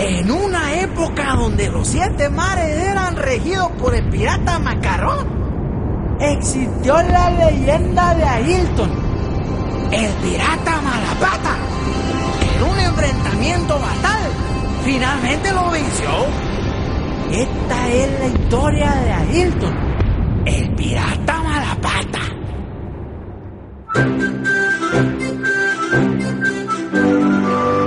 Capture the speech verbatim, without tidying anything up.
En una época donde los siete mares eran regidos por el pirata Macarrón, existió la leyenda de Ailton, el pirata Malapata, que en un enfrentamiento fatal finalmente lo venció. Esta es la historia de Ailton,